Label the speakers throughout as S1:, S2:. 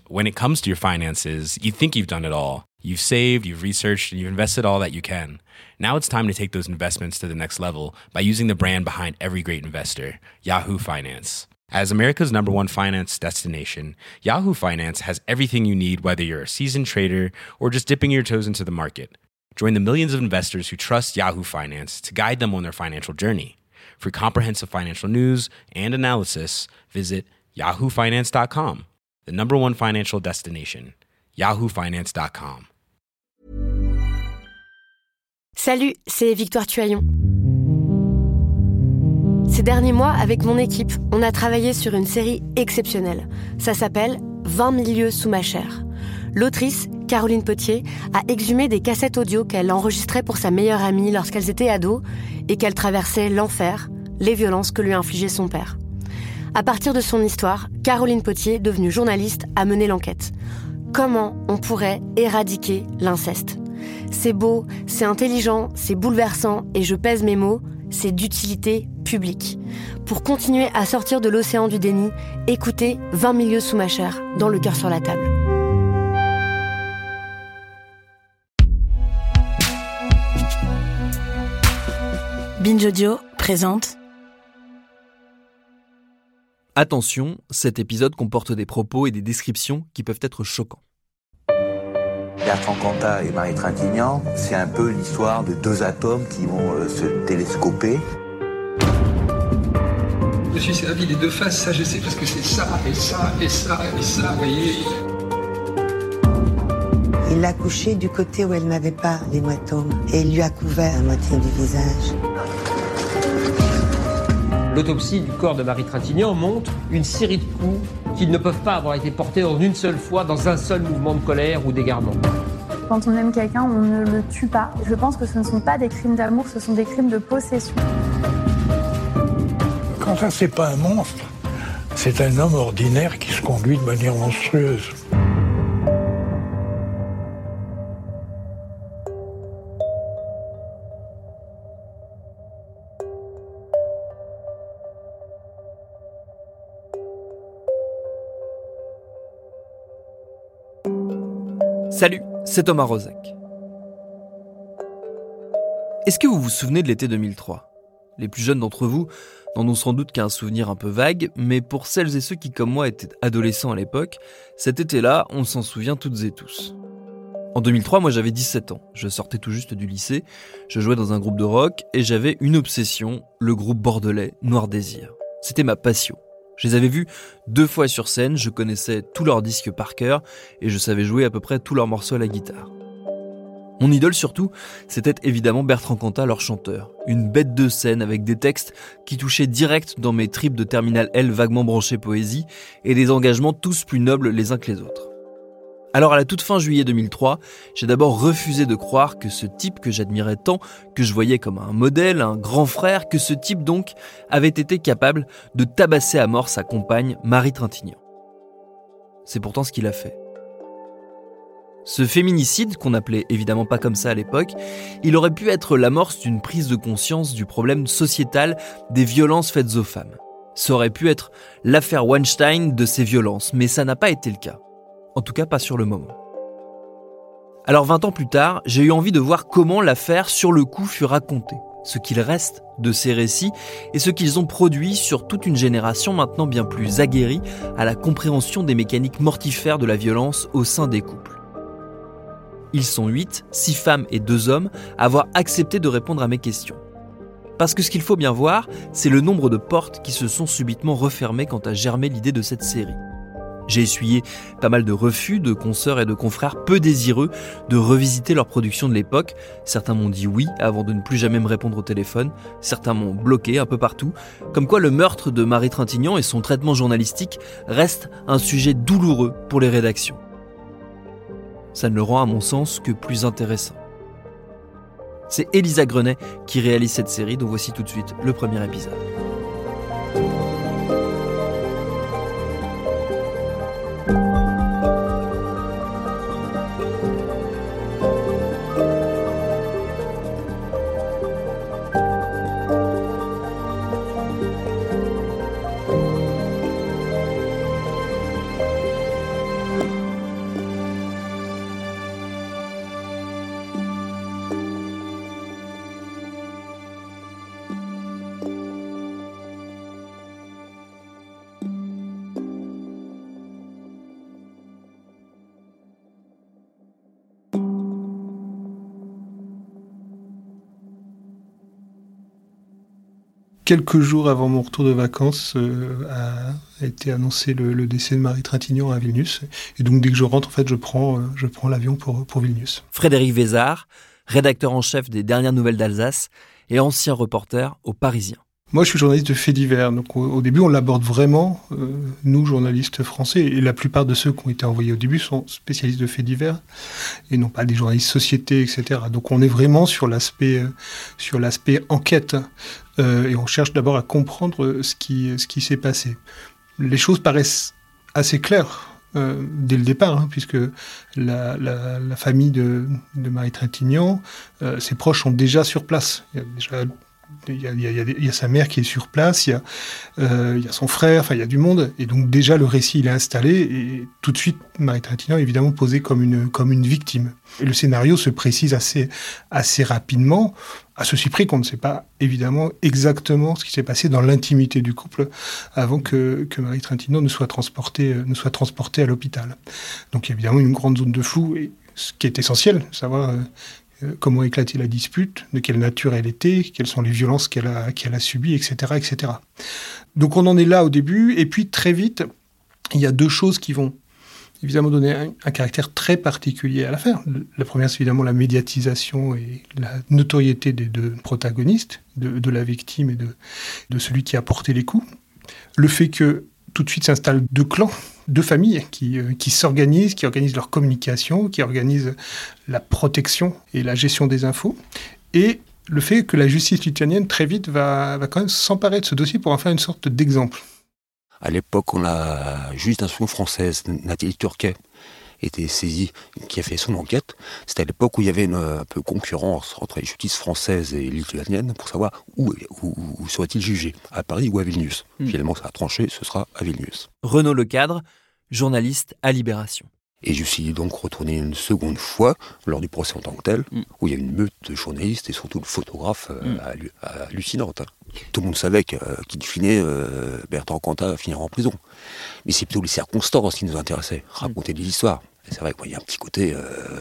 S1: when it comes to your finances, you think you've done it all. You've saved, you've researched, and you've invested all that you can. Now it's time to take those investments to the next level by using the brand behind every great investor, Yahoo Finance. As America's #1 finance destination, Yahoo Finance has everything you need, whether you're a seasoned trader or just dipping your toes into the market. Join the millions of investors who trust Yahoo Finance to guide them on their financial journey. For comprehensive financial news and analysis, visit yahoofinance.com, the #1 financial destination, yahoofinance.com.
S2: Salut, c'est Victoire Tuaillon. Ces derniers mois, avec mon équipe, on a travaillé sur une série exceptionnelle. Ça s'appelle 20 000 lieues sous ma chair. L'autrice, Caroline Potier, a exhumé des cassettes audio qu'elle enregistrait pour sa meilleure amie lorsqu'elles étaient ados et qu'elle traversait l'enfer, les violences que lui infligeait son père. À partir de son histoire, Caroline Potier, devenue journaliste, a mené l'enquête. Comment on pourrait éradiquer l'inceste ? C'est beau, c'est intelligent, c'est bouleversant et je pèse mes mots, c'est d'utilité publique. Pour continuer à sortir de l'océan du déni, écoutez 20 000 lieues sous ma chair, dans le cœur sur la table. Binge Audio présente.
S3: Attention, cet épisode comporte des propos et des descriptions qui peuvent être choquants.
S4: Bertrand Cantat et Marie Trintignant, c'est un peu l'histoire de deux atomes qui vont se télescoper.
S5: Je suis servi les deux faces, ça je sais, parce que c'est ça, et ça, et ça, et ça, vous voyez.
S6: Il l'a couchée du côté où elle n'avait pas l'hématome et il lui a couvert la moitié du visage.
S7: L'autopsie du corps de Marie Trintignant montre une série de coups qui ne peuvent pas avoir été portés en une seule fois dans un seul mouvement de colère ou d'égarement.
S8: Quand on aime quelqu'un, on ne le tue pas. Je pense que ce ne sont pas des crimes d'amour, ce sont des crimes de possession.
S9: Quand ça, c'est pas un monstre, c'est un homme ordinaire qui se conduit de manière monstrueuse.
S3: Salut, c'est Thomas Rozek. Est-ce que vous vous souvenez de l'été 2003 ? Les plus jeunes d'entre vous n'en ont sans doute qu'un souvenir un peu vague, mais pour celles et ceux qui, comme moi, étaient adolescents à l'époque, cet été-là, on s'en souvient toutes et tous. En 2003, moi j'avais 17 ans, je sortais tout juste du lycée, je jouais dans un groupe de rock et j'avais une obsession, le groupe bordelais Noir Désir. C'était ma passion. Je les avais vus 2 fois sur scène, je connaissais tous leurs disques par cœur et je savais jouer à peu près tous leurs morceaux à la guitare. Mon idole surtout, c'était évidemment Bertrand Cantat, leur chanteur. Une bête de scène avec des textes qui touchaient direct dans mes tripes de terminale L vaguement branchées poésie et des engagements tous plus nobles les uns que les autres. Alors à la toute fin juillet 2003, j'ai d'abord refusé de croire que ce type que j'admirais tant, que je voyais comme un modèle, un grand frère, que ce type donc avait été capable de tabasser à mort sa compagne Marie Trintignant. C'est pourtant ce qu'il a fait. Ce féminicide, qu'on n'appelait évidemment pas comme ça à l'époque, il aurait pu être l'amorce d'une prise de conscience du problème sociétal des violences faites aux femmes. Ça aurait pu être l'affaire Weinstein de ces violences, mais ça n'a pas été le cas. En tout cas, pas sur le moment. Alors 20 ans plus tard, j'ai eu envie de voir comment l'affaire sur le coup fut racontée, ce qu'il reste de ces récits et ce qu'ils ont produit sur toute une génération maintenant bien plus aguerrie à la compréhension des mécaniques mortifères de la violence au sein des couples. Ils sont 8, 6 femmes et 2 hommes à avoir accepté de répondre à mes questions. Parce que ce qu'il faut bien voir, c'est le nombre de portes qui se sont subitement refermées quand a germé l'idée de cette série. J'ai essuyé pas mal de refus de consoeurs et de confrères peu désireux de revisiter leur production de l'époque. Certains m'ont dit oui avant de ne plus jamais me répondre au téléphone. Certains m'ont bloqué un peu partout. Comme quoi le meurtre de Marie Trintignant et son traitement journalistique restent un sujet douloureux pour les rédactions. Ça ne le rend à mon sens que plus intéressant. C'est Elisa Grenet qui réalise cette série, dont voici tout de suite le premier épisode.
S10: quelques jours avant mon retour de vacances, a été annoncé le décès de Marie Trintignant à Vilnius. Et donc, dès que je rentre, en fait, je prends l'avion pour Vilnius.
S3: Frédéric Vézard, rédacteur en chef des Dernières Nouvelles d'Alsace et ancien reporter au Parisien.
S10: Moi, je suis journaliste de faits divers. Donc, au début, on l'aborde vraiment, nous, journalistes français. Et la plupart de ceux qui ont été envoyés au début sont spécialistes de faits divers et non pas des journalistes société, etc. Donc, on est vraiment sur l'aspect enquête. Et on cherche d'abord à comprendre ce qui s'est passé. Les choses paraissent assez claires dès le départ, puisque la famille de Marie Trintignant, ses proches sont déjà sur place. Il y a sa mère qui est sur place, il y a son frère, enfin il y a du monde, et donc déjà le récit il est installé, et tout de suite Marie Trintignant est évidemment posée comme une victime. Et le scénario se précise assez rapidement, à ceci près qu'on ne sait pas évidemment exactement ce qui s'est passé dans l'intimité du couple avant que Marie Trintignant ne soit transportée à l'hôpital. Donc il y a évidemment une grande zone de flou, et ce qui est essentiel, savoir comment éclater la dispute, de quelle nature elle était, quelles sont les violences qu'elle a subies, etc., etc. Donc on en est là au début, et puis très vite, il y a deux choses qui vont évidemment donner un caractère très particulier à l'affaire. La première, c'est évidemment la médiatisation et la notoriété des deux protagonistes, de la victime et de celui qui a porté les coups. Le fait que tout de suite s'installent deux clans, deux familles qui s'organisent, qui organisent leur communication, qui organisent la protection et la gestion des infos. Et le fait que la justice lituanienne, très vite, va quand même s'emparer de ce dossier pour en faire une sorte d'exemple.
S11: À l'époque, on a juge d'instruction française, Nathalie Turquet, était saisie, qui a fait son enquête. C'était à l'époque où il y avait un peu concurrence entre les justices françaises et lituaniennes pour savoir où serait-il jugé, à Paris ou à Vilnius. Finalement, ça a tranché, ce sera à Vilnius.
S3: Renaud Lecadre, journaliste à Libération.
S11: Et je suis donc retourné une seconde fois, lors du procès en tant que tel, où il y a une meute de journalistes et surtout de photographes hallucinante. Tout le monde savait qu'in fine, Bertrand Cantat finirait en prison. Mais c'est plutôt les circonstances qui nous intéressaient, raconter des histoires. Et c'est vrai qu'il y a un petit côté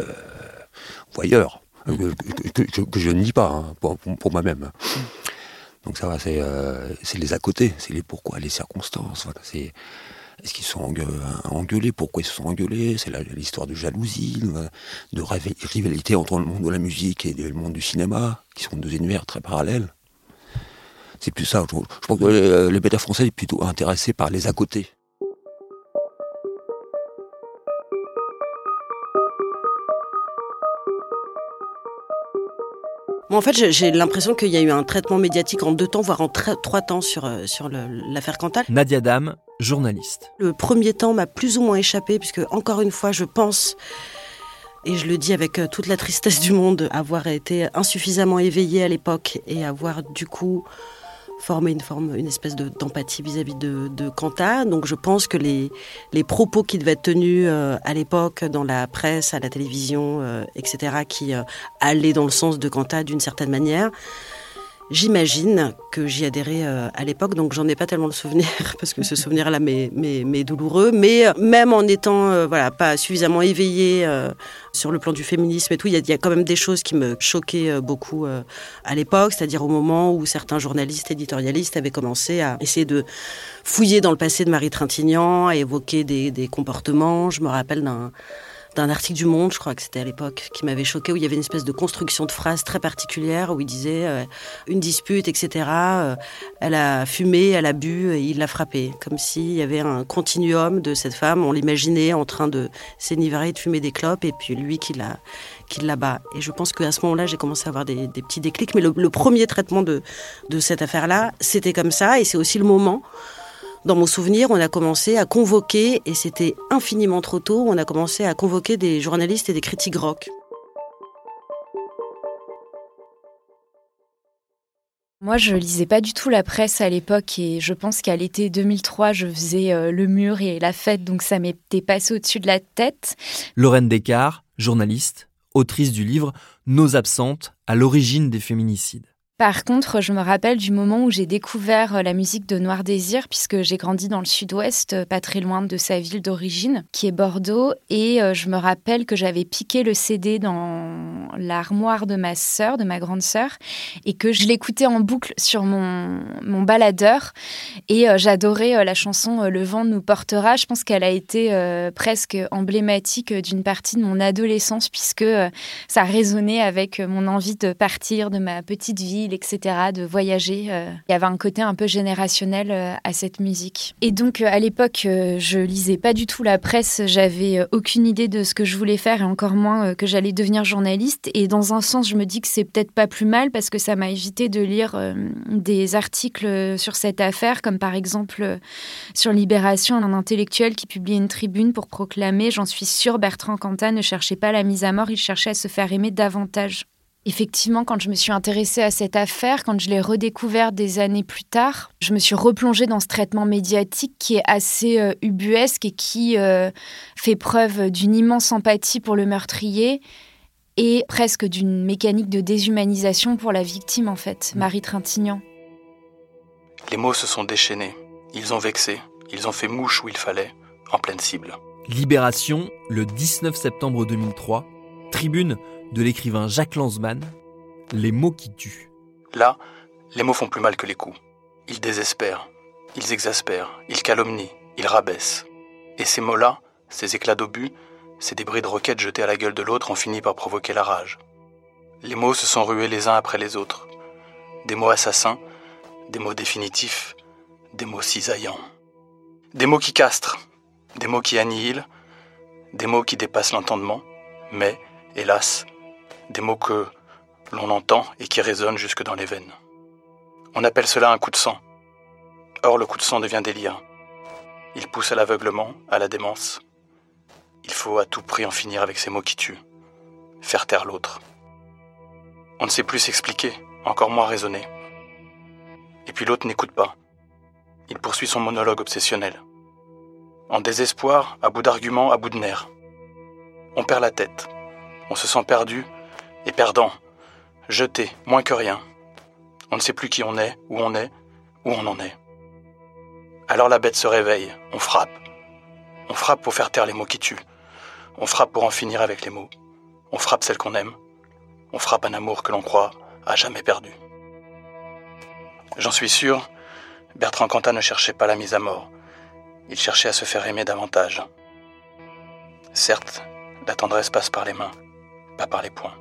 S11: voyeur, que je ne nie pas, pour moi-même. Donc ça va, c'est les à côté, c'est les pourquoi, les circonstances. Voilà, est-ce qu'ils sont engueulés? Pourquoi ils se sont engueulés? C'est l'histoire de jalousie, de rivalité entre le monde de la musique et le monde du cinéma, qui sont deux univers très parallèles. C'est plus ça. Je pense que le média français est plutôt intéressé par les à côté.
S12: Moi, en fait, j'ai l'impression qu'il y a eu un traitement médiatique en 2 temps, voire en 3 temps sur l'affaire Cantal.
S3: Nadia Dame, journaliste.
S12: Le premier temps m'a plus ou moins échappé, puisque, encore une fois, je pense, et je le dis avec toute la tristesse du monde, avoir été insuffisamment éveillée à l'époque et avoir, du coup, formé une espèce d'empathie vis-à-vis de Cantat. Donc je pense que les propos qui devaient être tenus à l'époque dans la presse, à la télévision, etc., qui allaient dans le sens de Cantat d'une certaine manière, j'imagine que j'y adhérais à l'époque, donc j'en ai pas tellement le souvenir, parce que ce souvenir-là m'est douloureux, mais même en étant pas suffisamment éveillée sur le plan du féminisme et tout, il y a quand même des choses qui me choquaient beaucoup à l'époque, c'est-à-dire au moment où certains journalistes éditorialistes avaient commencé à essayer de fouiller dans le passé de Marie Trintignant, à évoquer des comportements. Je me rappelle d'un article du Monde, je crois que c'était à l'époque, qui m'avait choqué, où il y avait une espèce de construction de phrase très particulière, où il disait une dispute, etc. Elle a fumé, elle a bu, et il l'a frappée. Comme s'il y avait un continuum de cette femme, on l'imaginait en train de s'enivrer, de fumer des clopes, et puis lui qui la bat. Et je pense qu'à ce moment-là, j'ai commencé à avoir des petits déclics, mais le premier traitement de cette affaire-là, c'était comme ça, et c'est aussi le moment. Dans mon souvenir, on a commencé à convoquer, et c'était infiniment trop tôt, on a commencé à convoquer des journalistes et des critiques rock.
S13: Moi, je lisais pas du tout la presse à l'époque, et je pense qu'à l'été 2003, je faisais le mur et la fête, donc ça m'était passé au-dessus de la tête.
S3: Lorraine Descartes, journaliste, autrice du livre « Nos absentes, à l'origine des féminicides ».
S13: Par contre, je me rappelle du moment où j'ai découvert la musique de Noir Désir, puisque j'ai grandi dans le sud-ouest, pas très loin de sa ville d'origine, qui est Bordeaux. Et je me rappelle que j'avais piqué le CD dans l'armoire de ma sœur, de ma grande sœur, et que je l'écoutais en boucle sur mon baladeur. Et j'adorais la chanson « Le vent nous portera ». Je pense qu'elle a été presque emblématique d'une partie de mon adolescence, puisque ça résonnait avec mon envie de partir de ma petite ville, etc., de voyager. Il y avait un côté un peu générationnel à cette musique. Et donc, à l'époque, je lisais pas du tout la presse. J'avais aucune idée de ce que je voulais faire et encore moins que j'allais devenir journaliste. Et dans un sens, je me dis que c'est peut-être pas plus mal parce que ça m'a évité de lire des articles sur cette affaire, comme par exemple sur Libération, un intellectuel qui publiait une tribune pour proclamer « J'en suis sûre, Bertrand Cantat ne cherchait pas la mise à mort, il cherchait à se faire aimer davantage ». Effectivement, quand je me suis intéressée à cette affaire, quand je l'ai redécouverte des années plus tard, je me suis replongée dans ce traitement médiatique qui est assez ubuesque et qui fait preuve d'une immense empathie pour le meurtrier et presque d'une mécanique de déshumanisation pour la victime, en fait, Marie Trintignant.
S14: Les mots se sont déchaînés, ils ont vexé, ils ont fait mouche où il fallait, en pleine cible.
S3: Libération, le 19 septembre 2003, tribune de l'écrivain Jacques Lanzmann, les mots qui tuent.
S14: Là, les mots font plus mal que les coups. Ils désespèrent, ils exaspèrent, ils calomnient, ils rabaissent. Et ces mots-là, ces éclats d'obus, ces débris de roquettes jetés à la gueule de l'autre ont fini par provoquer la rage. Les mots se sont rués les uns après les autres. Des mots assassins, des mots définitifs, des mots cisaillants. Des mots qui castrent, des mots qui annihilent, des mots qui dépassent l'entendement, mais, hélas, des mots que l'on entend et qui résonnent jusque dans les veines. On appelle cela un coup de sang. Or, le coup de sang devient délire. Il pousse à l'aveuglement, à la démence. Il faut à tout prix en finir avec ces mots qui tuent. Faire taire l'autre. On ne sait plus s'expliquer, encore moins raisonner. Et puis l'autre n'écoute pas. Il poursuit son monologue obsessionnel. En désespoir, à bout d'arguments, à bout de nerfs. On perd la tête. On se sent perdu et perdant, jeté, moins que rien. On ne sait plus qui on est, où on en est. Alors la bête se réveille, on frappe. On frappe pour faire taire les mots qui tuent. On frappe pour en finir avec les mots. On frappe celle qu'on aime. On frappe un amour que l'on croit à jamais perdu. J'en suis sûr, Bertrand Cantat ne cherchait pas la mise à mort. Il cherchait à se faire aimer davantage. Certes, la tendresse passe par les mains, pas par les poings.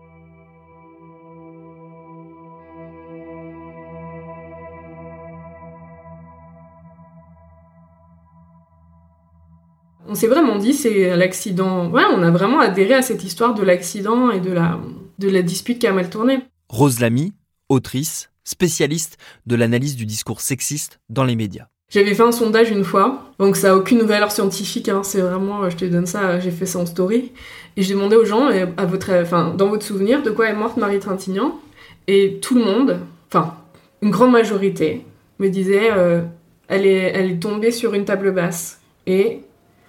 S15: On s'est vraiment dit, c'est l'accident. Ouais, on a vraiment adhéré à cette histoire de l'accident et de la dispute qui a mal tourné.
S3: Rose Lamy, autrice, spécialiste de l'analyse du discours sexiste dans les médias.
S15: J'avais fait un sondage une fois, donc ça n'a aucune valeur scientifique, hein, c'est vraiment, je te donne ça, j'ai fait ça en story. Et je demandais aux gens, dans votre souvenir, de quoi est morte Marie Trintignant ? Et tout le monde, une grande majorité, me disait, elle est tombée sur une table basse. Et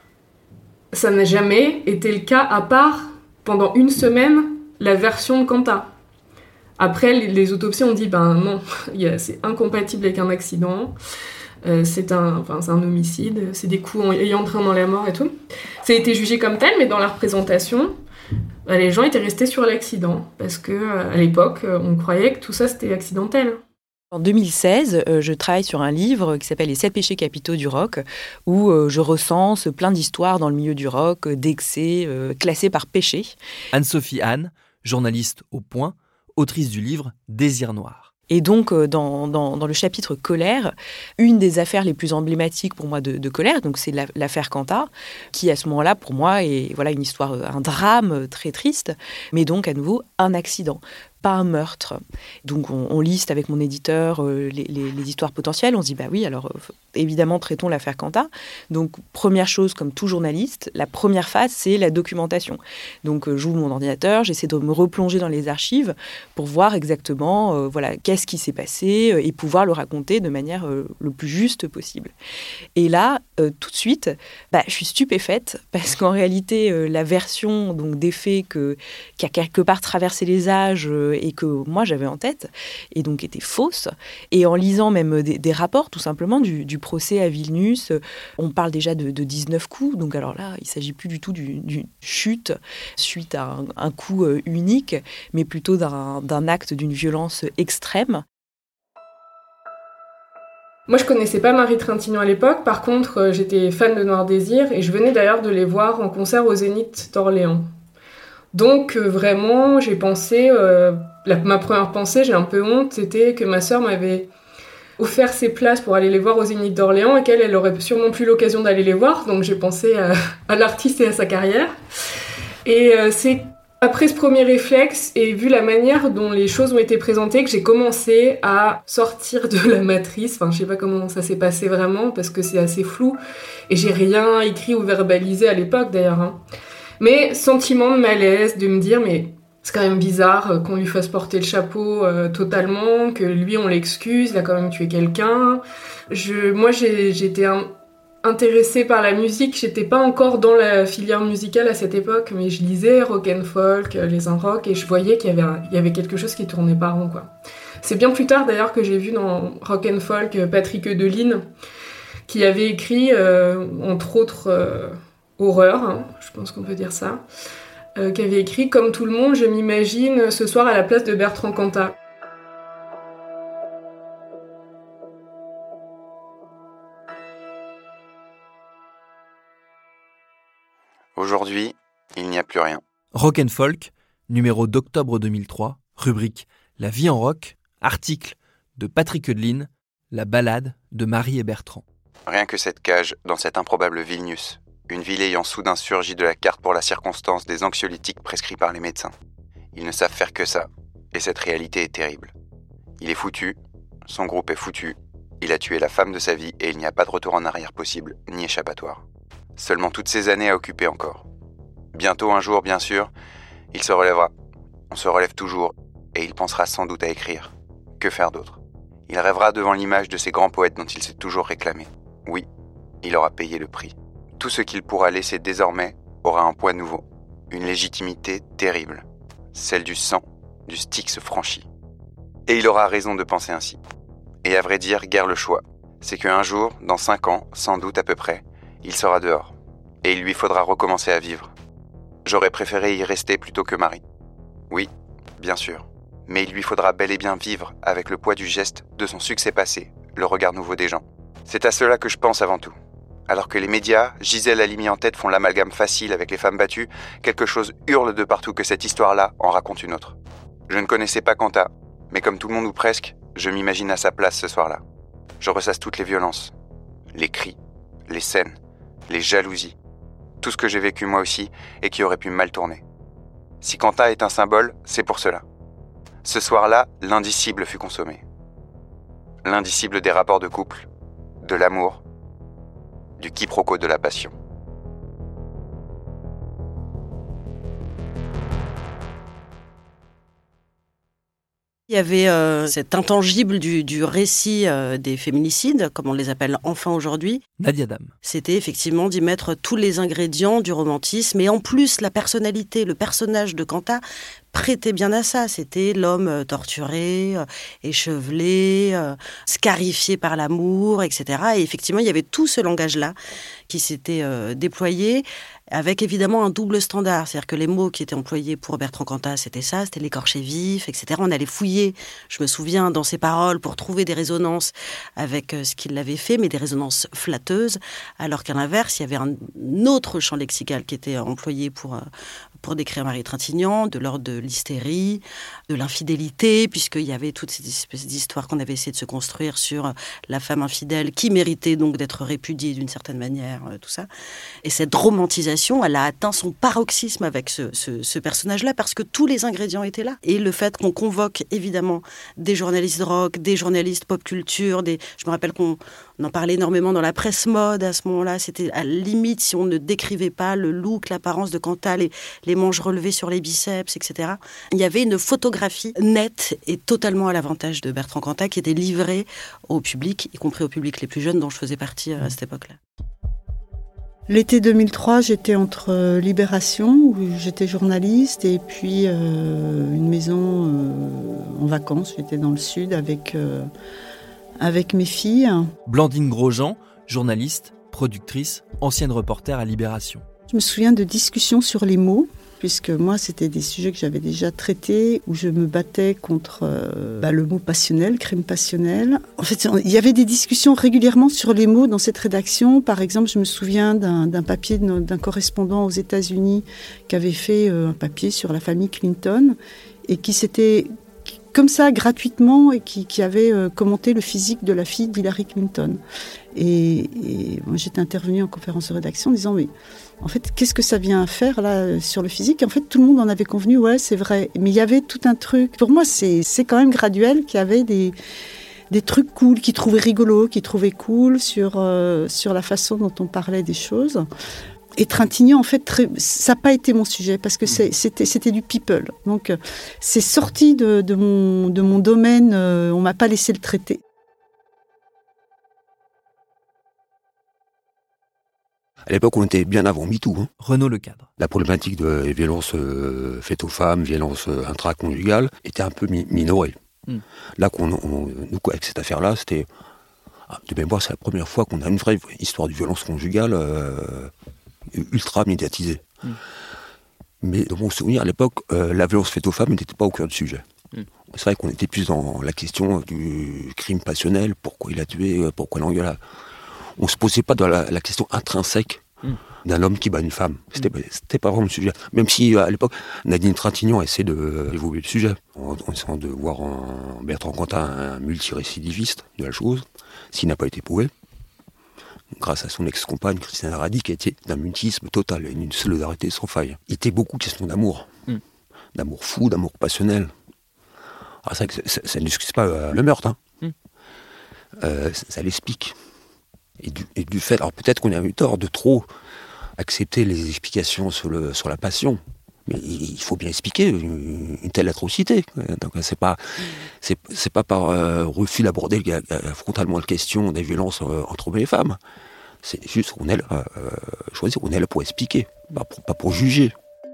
S15: ça n'a jamais été le cas, à part pendant une semaine, la version de Cantat. Après, les autopsies ont dit, non, c'est incompatible avec un accident. C'est un homicide, c'est des coups ayant entraîné la mort et tout. Ça a été jugé comme tel, mais dans la représentation, les gens étaient restés sur l'accident, parce qu'à l'époque, on croyait que tout ça c'était accidentel.
S16: En 2016, je travaille sur un livre qui s'appelle « Les 7 péchés capitaux du rock », où je recense plein d'histoires dans le milieu du rock, d'excès, classés par péché.
S3: Anne-Sophie Anne, journaliste au Point, autrice du livre « Désir noir ».
S16: Et donc, dans le chapitre colère, une des affaires les plus emblématiques pour moi de colère, donc c'est l'affaire Cantat, qui à ce moment-là, pour moi, est une histoire, un drame très triste, mais donc à nouveau un accident. Pas un meurtre. Donc on liste avec mon éditeur les histoires potentielles. On se dit, oui, alors évidemment, traitons l'affaire Cantat. Donc première chose, comme tout journaliste, la première phase, c'est la documentation. Donc j'ouvre mon ordinateur, j'essaie de me replonger dans les archives pour voir exactement qu'est-ce qui s'est passé et pouvoir le raconter de manière le plus juste possible. Et là, tout de suite, je suis stupéfaite parce qu'en réalité, la version donc, des faits qui a quelque part traversé les âges et que moi j'avais en tête, et donc étaient fausses. Et en lisant même des rapports, tout simplement, du procès à Vilnius, on parle déjà de 19 coups. Donc alors là, il ne s'agit plus du tout d'une chute suite à un coup unique, mais plutôt d'un acte d'une violence extrême.
S15: Moi, je connaissais pas Marie Trintignant à l'époque. Par contre, j'étais fan de Noir Désir et je venais d'ailleurs de les voir en concert au Zénith d'Orléans. Donc, vraiment, j'ai pensé... ma première pensée, j'ai un peu honte, c'était que ma sœur m'avait offert ses places pour aller les voir au Zénith d'Orléans et qu'elle, elle aurait sûrement plus l'occasion d'aller les voir. Donc, j'ai pensé à l'artiste et à sa carrière. Et c'est... Après ce premier réflexe, et vu la manière dont les choses ont été présentées, que j'ai commencé à sortir de la matrice. Enfin, je sais pas comment ça s'est passé vraiment, parce que c'est assez flou. Et j'ai rien écrit ou verbalisé à l'époque, d'ailleurs. Hein. Mais sentiment de malaise, de me dire, mais c'est quand même bizarre qu'on lui fasse porter le chapeau totalement, que lui, on l'excuse, il a quand même tué quelqu'un. Moi, j'étais intéressée par la musique, j'étais pas encore dans la filière musicale à cette époque, mais je lisais rock and folk, les un rock, et je voyais qu'il y avait quelque chose qui tournait pas rond, quoi. C'est bien plus tard d'ailleurs que j'ai vu dans rock and folk Patrick Eudeline, qui avait écrit entre autres Horreur, hein, je pense qu'on peut dire ça, qui avait écrit Comme tout le monde, je m'imagine ce soir à la place de Bertrand Cantat.
S17: Aujourd'hui, il n'y a plus rien.
S3: Rock and Folk, numéro d'octobre 2003, rubrique La vie en rock, article de Patrick Eudeline, La balade de Marie et Bertrand.
S17: Rien que cette cage dans cette improbable Vilnius, une ville ayant soudain surgi de la carte pour la circonstance des anxiolytiques prescrits par les médecins. Ils ne savent faire que ça, et cette réalité est terrible. Il est foutu, son groupe est foutu, il a tué la femme de sa vie et il n'y a pas de retour en arrière possible, ni échappatoire. Seulement toutes ces années à occuper encore. Bientôt un jour, bien sûr, il se relèvera. On se relève toujours, et il pensera sans doute à écrire. Que faire d'autre ? Il rêvera devant l'image de ces grands poètes dont il s'est toujours réclamé. Oui, il aura payé le prix. Tout ce qu'il pourra laisser désormais aura un poids nouveau, une légitimité terrible, celle du sang, du Styx franchi. Et il aura raison de penser ainsi. Et à vrai dire, guère le choix. C'est qu'un jour, dans 5 ans, sans doute à peu près, il sera dehors, et il lui faudra recommencer à vivre. J'aurais préféré y rester plutôt que Marie. Oui, bien sûr, mais il lui faudra bel et bien vivre avec le poids du geste, de son succès passé, le regard nouveau des gens. C'est à cela que je pense avant tout. Alors que les médias, Gisèle Halimi en tête, font l'amalgame facile avec les femmes battues, quelque chose hurle de partout que cette histoire-là en raconte une autre. Je ne connaissais pas Cantat, mais comme tout le monde ou presque, je m'imagine à sa place ce soir-là. Je ressasse toutes les violences, les cris, les scènes, les jalousies, tout ce que j'ai vécu moi aussi et qui aurait pu mal tourner. Si Cantat est un symbole, c'est pour cela. Ce soir-là, l'indicible fut consommé. L'indicible des rapports de couple, de l'amour, du quiproquo de la passion.
S12: Il y avait cet intangible du récit des féminicides, comme on les appelle enfin aujourd'hui.
S3: Nadia Dame.
S12: C'était effectivement d'y mettre tous les ingrédients du romantisme. Et en plus, la personnalité, le personnage de Cantat prêtait bien à ça. C'était l'homme torturé, échevelé, scarifié par l'amour, etc. Et effectivement, il y avait tout ce langage-là qui s'était déployé, avec évidemment un double standard. C'est-à-dire que les mots qui étaient employés pour Bertrand Cantat, c'était ça, c'était l'écorché vif, etc. On allait fouiller, je me souviens, dans ses paroles pour trouver des résonances avec ce qu'il avait fait, mais des résonances flatteuses, alors qu'à l'inverse, il y avait un autre champ lexical qui était employé pour décrire Marie Trintignant, de l'ordre de l'hystérie, de l'infidélité, puisqu'il y avait toutes ces espèces d'histoires qu'on avait essayé de se construire sur la femme infidèle, qui méritait donc d'être répudiée d'une certaine manière, tout ça. Et cette romantisation, elle a atteint son paroxysme avec ce personnage-là, parce que tous les ingrédients étaient là. Et le fait qu'on convoque évidemment des journalistes rock, des journalistes pop culture, je me rappelle qu'on en parlait énormément dans la presse mode à ce moment-là, c'était à la limite si on ne décrivait pas le look, l'apparence de Cantat, les manches relevées sur les biceps, etc. Il y avait une photographie nette et totalement à l'avantage de Bertrand Cantat qui était livrée au public, y compris au public les plus jeunes dont je faisais partie à cette époque-là.
S6: L'été 2003, j'étais entre Libération, où j'étais journaliste, et puis une maison en vacances. J'étais dans le sud avec mes filles.
S3: Blandine Grosjean, journaliste, productrice, ancienne reporter à Libération.
S6: Je me souviens de discussions sur les mots, puisque moi, c'était des sujets que j'avais déjà traités, où je me battais contre le mot passionnel, crime passionnel. En fait, il y avait des discussions régulièrement sur les mots dans cette rédaction. Par exemple, je me souviens d'un papier d'un correspondant aux États-Unis qui avait fait un papier sur la famille Clinton et qui s'était, comme ça, gratuitement, et qui avait commenté le physique de la fille d'Hillary Clinton. Et moi, j'étais intervenue en conférence de rédaction en disant, mais en fait, qu'est-ce que ça vient faire là sur le physique ? Et en fait, tout le monde en avait convenu, ouais, c'est vrai. Mais il y avait tout un truc. Pour moi, c'est quand même graduel qu'il y avait des trucs cool, qu'ils trouvaient rigolos, qu'ils trouvaient cool sur la façon dont on parlait des choses. Et Trintignant, en fait, ça n'a pas été mon sujet, parce que c'était du people. Donc, c'est sorti de mon domaine, on ne m'a pas laissé le traiter.
S11: À l'époque, on était bien avant MeToo.
S3: Renaud Lecadre.
S11: La problématique de violences faites aux femmes, violences intraconjugales, était un peu minorée. Là, nous, avec cette affaire-là, c'était... de mémoire, c'est la première fois qu'on a une vraie histoire de violence conjugale ultra médiatisée. Mais dans mon souvenir, à l'époque, la violence faite aux femmes n'était pas au cœur du sujet. C'est vrai qu'on était plus dans la question du crime passionnel, pourquoi il a tué, pourquoi l'engueulade. On ne se posait pas dans la question intrinsèque d'un homme qui bat une femme. C'était pas vraiment le sujet. Même si, à l'époque, Nadine Trintignant essaie d'évoluer le sujet, en essayant de voir en Bertrand Cantat un multirécidiviste de la chose, s'il n'a pas été prouvé, grâce à son ex-compagne, Christiane Harady, qui était d'un mutisme total et d'une solidarité sans faille. Il était beaucoup question d'amour. D'amour fou, d'amour passionnel. Alors c'est vrai que ça n'excuse pas le meurtre. Ça l'explique. Et du fait, alors peut-être qu'on a eu tort de trop accepter les explications sur la passion, mais il faut bien expliquer une telle atrocité. Donc c'est pas par refus d'aborder frontalement la question des violences entre hommes et femmes. C'est juste qu'on est là, choisir, on est là pour expliquer, pas pour juger.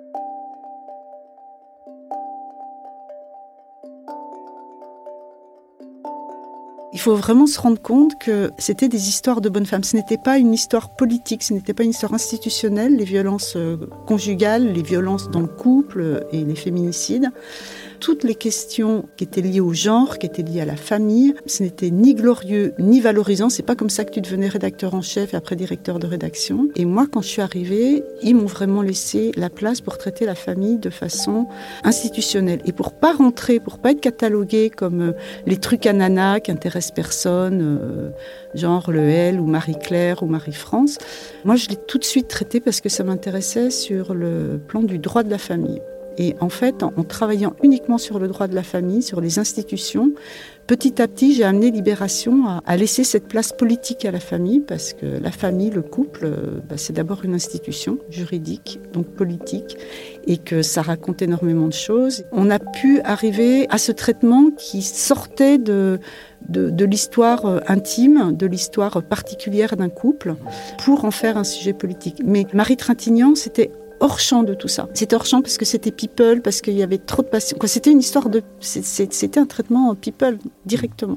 S6: Il faut vraiment se rendre compte que c'était des histoires de bonnes femmes. Ce n'était pas une histoire politique, ce n'était pas une histoire institutionnelle, les violences conjugales, les violences dans le couple et les féminicides. Toutes les questions qui étaient liées au genre, qui étaient liées à la famille, ce n'était ni glorieux ni valorisant. C'est pas comme ça que tu devenais rédacteur en chef et après directeur de rédaction. Et moi, quand je suis arrivée, ils m'ont vraiment laissé la place pour traiter la famille de façon institutionnelle. Et pour pas être catalogué comme les trucs à nana qui intéressent personne, genre le L ou Marie-Claire ou Marie-France. Moi, je l'ai tout de suite traité parce que ça m'intéressait sur le plan du droit de la famille. Et en fait, en travaillant uniquement sur le droit de la famille, sur les institutions, petit à petit, j'ai amené Libération à laisser cette place politique à la famille, parce que la famille, le couple, c'est d'abord une institution juridique, donc politique, et que ça raconte énormément de choses. On a pu arriver à ce traitement qui sortait de l'histoire intime, de l'histoire particulière d'un couple, pour en faire un sujet politique. Mais Marie Trintignant, c'était hors champ de tout ça. C'était hors champ parce que c'était people, parce qu'il y avait trop de passion. C'était une histoire c'était un traitement people directement.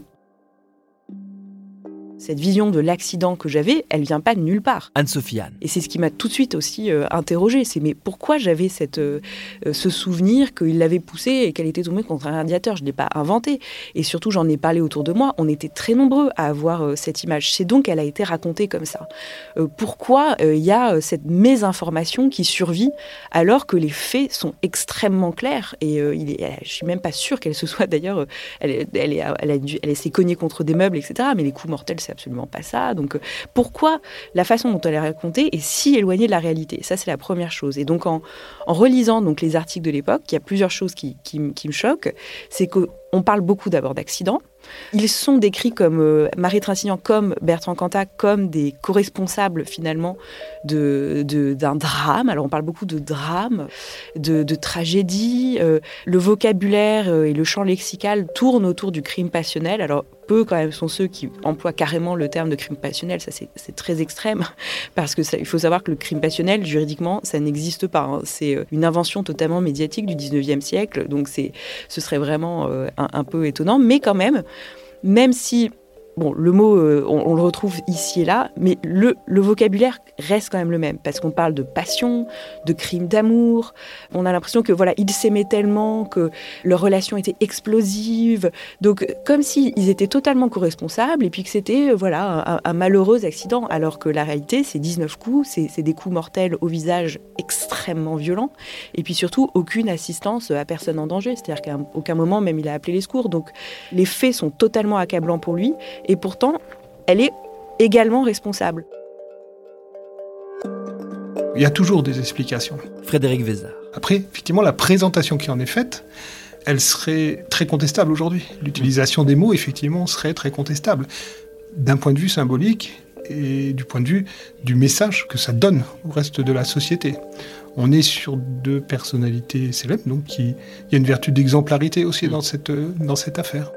S16: Cette vision de l'accident que j'avais, elle vient pas de nulle part.
S3: Anne-Sophie Anne.
S16: Et c'est ce qui m'a tout de suite aussi interrogée. C'est mais pourquoi j'avais ce souvenir qu'il l'avait poussée et qu'elle était tombée contre un radiateur. Je ne l'ai pas inventé. Et surtout, j'en ai parlé autour de moi. On était très nombreux à avoir cette image. C'est donc qu'elle a été racontée comme ça. Pourquoi il y a cette mésinformation qui survit alors que les faits sont extrêmement clairs. Et je suis même pas sûre qu'elle se soit d'ailleurs... Elle s'est cognée contre des meubles, etc. Mais les coups mortels, c'est absolument pas ça. Donc pourquoi la façon dont elle est racontée est si éloignée de la réalité ? Ça, c'est la première chose. Et donc en relisant donc les articles de l'époque, il y a plusieurs choses qui me choquent. C'est qu'on parle beaucoup d'abord d'accidents. Ils sont décrits comme Marie Trintignant, comme Bertrand Cantat, comme des co-responsables finalement d'un drame. Alors on parle beaucoup de drame, de tragédie. Le vocabulaire et le champ lexical tournent autour du crime passionnel. Alors peu quand même sont ceux qui emploient carrément le terme de crime passionnel. Ça c'est très extrême parce que il faut savoir que le crime passionnel juridiquement ça n'existe pas. Hein. C'est une invention totalement médiatique du 19e siècle. Donc ce serait vraiment un peu étonnant, mais quand même si bon, le mot, on le retrouve ici et là, mais le vocabulaire reste quand même le même, parce qu'on parle de passion, de crime d'amour. On a l'impression que voilà, ils s'aimaient tellement, que leur relation était explosive. Donc, comme s'ils étaient totalement co-responsables, et puis que c'était un malheureux accident, alors que la réalité, c'est 19 coups, c'est des coups mortels au visage extrêmement violents, et puis surtout, aucune assistance à personne en danger. C'est-à-dire qu'à aucun moment, même, il a appelé les secours. Donc, les faits sont totalement accablants pour lui. Et pourtant, elle est également responsable.
S10: Il y a toujours des explications.
S3: Frédéric Vézard.
S10: Après, effectivement, la présentation qui en est faite, elle serait très contestable aujourd'hui. L'utilisation des mots, effectivement, serait très contestable. D'un point de vue symbolique et du point de vue du message que ça donne au reste de la société. On est sur deux personnalités célèbres, donc il y a une vertu d'exemplarité aussi dans cette affaire.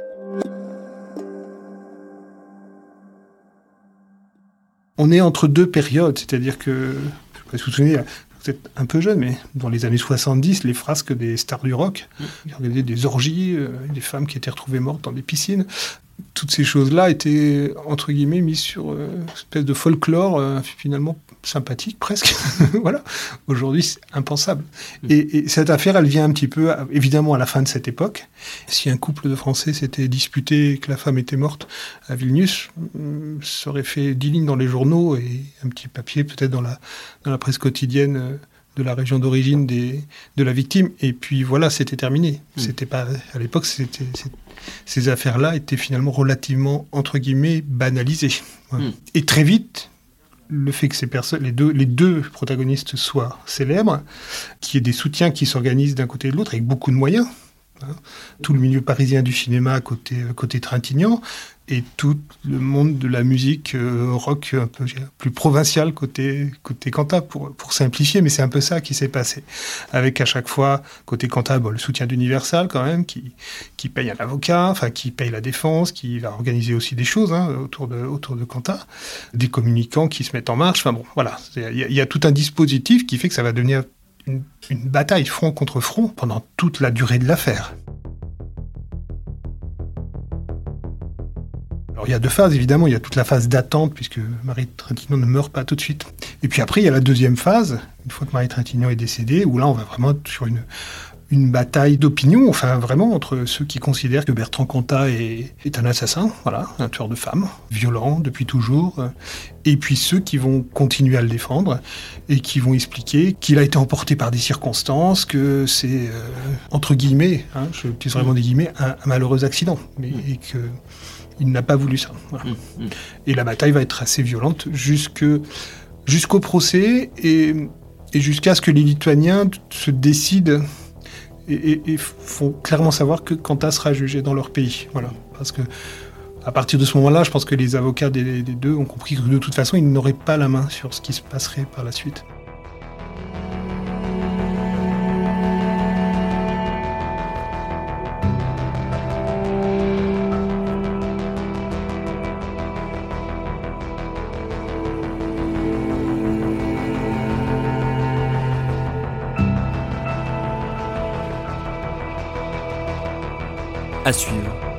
S10: On est entre deux périodes, c'est-à-dire que, je ne sais pas si vous vous souvenez, vous êtes un peu jeune, mais dans les années 70, les frasques des stars du rock, il y avait des orgies, des femmes qui étaient retrouvées mortes dans des piscines. Toutes ces choses-là étaient, entre guillemets, mises sur une espèce de folklore finalement sympathique, presque. Voilà. Aujourd'hui, c'est impensable. Et cette affaire, elle vient un petit peu, évidemment, à la fin de cette époque. Si un couple de Français s'était disputé et que la femme était morte à Vilnius, ça aurait fait 10 lignes dans les journaux et un petit papier peut-être dans la presse quotidienne de la région d'origine de la victime. Et puis voilà, c'était terminé. C'était pas, à l'époque, ces affaires-là étaient finalement relativement, entre guillemets, banalisées. Voilà. Et très vite, le fait que ces personnes, les deux protagonistes soient célèbres, qu'il y ait des soutiens qui s'organisent d'un côté et de l'autre, avec beaucoup de moyens. Hein. Tout le milieu parisien du cinéma côté Trintignant, et tout le monde de la musique rock un peu plus provincial côté Cantat, pour simplifier, mais c'est un peu ça qui s'est passé. Avec à chaque fois, côté Cantat, le soutien d'Universal quand même, qui paye un avocat, enfin qui paye la défense, qui va organiser aussi des choses autour de Cantat, des communicants qui se mettent en marche, enfin bon, voilà. Il y a tout un dispositif qui fait que ça va devenir une bataille front contre front pendant toute la durée de l'affaire. Alors il y a deux phases, évidemment, il y a toute la phase d'attente, puisque Marie Trintignant ne meurt pas tout de suite. Et puis après, il y a la deuxième phase, une fois que Marie Trintignant est décédée, où là, on va vraiment sur une bataille d'opinion, enfin vraiment entre ceux qui considèrent que Bertrand Cantat est un assassin, voilà, un tueur de femmes, violent depuis toujours, et puis ceux qui vont continuer à le défendre et qui vont expliquer qu'il a été emporté par des circonstances, que c'est, entre guillemets, je utilise vraiment des guillemets, un malheureux accident, et que il n'a pas voulu ça. Voilà. Et la bataille va être assez violente jusqu'au procès et jusqu'à ce que les Lituaniens se décident et font clairement savoir que Cantat sera jugé dans leur pays. Voilà. Parce que à partir de ce moment-là, je pense que les avocats des deux ont compris que de toute façon, ils n'auraient pas la main sur ce qui se passerait par la suite.
S3: À suivre.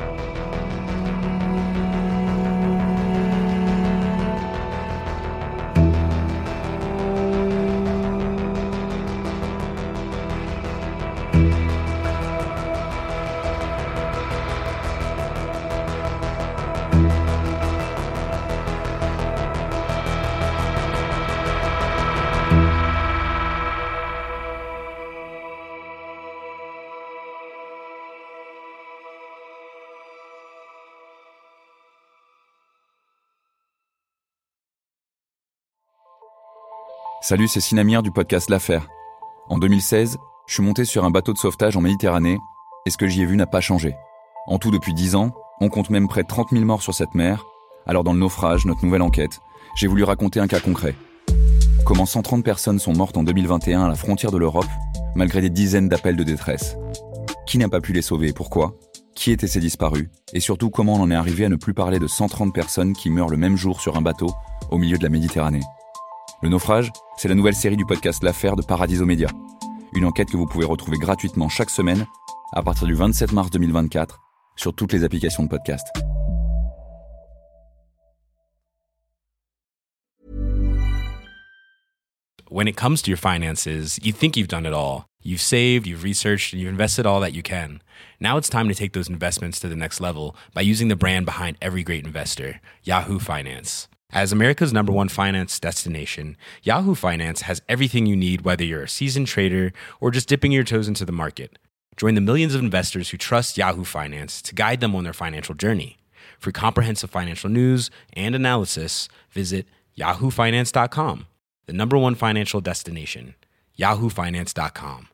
S18: Salut, c'est Sinamir du podcast L'Affaire. En 2016, je suis monté sur un bateau de sauvetage en Méditerranée et ce que j'y ai vu n'a pas changé. En tout, depuis 10 ans, On compte même près de 30 000 morts sur cette mer. Alors dans Le Naufrage, notre nouvelle enquête, j'ai voulu raconter un cas concret. Comment 130 personnes sont mortes en 2021 à la frontière de l'Europe, malgré des dizaines d'appels de détresse. Qui n'a pas pu les sauver et pourquoi ? Qui étaient ces disparus ? Et surtout, comment on en est arrivé à ne plus parler de 130 personnes qui meurent le même jour sur un bateau au milieu de la Méditerranée ? Le Naufrage, c'est la nouvelle série du podcast L'Affaire de Paradiso Media. Une enquête que vous pouvez retrouver gratuitement chaque semaine à partir du 27 mars 2024 sur toutes les applications de podcast.
S1: When it comes to your finances, you think you've done it all. You've saved, you've researched, and you've invested all that you can. Now it's time to take those investments to the next level by using the brand behind every great investor, Yahoo Finance. As America's #1 finance destination, Yahoo Finance has everything you need, whether you're a seasoned trader or just dipping your toes into the market. Join the millions of investors who trust Yahoo Finance to guide them on their financial journey. For comprehensive financial news and analysis, visit yahoofinance.com. The #1 financial destination, yahoofinance.com.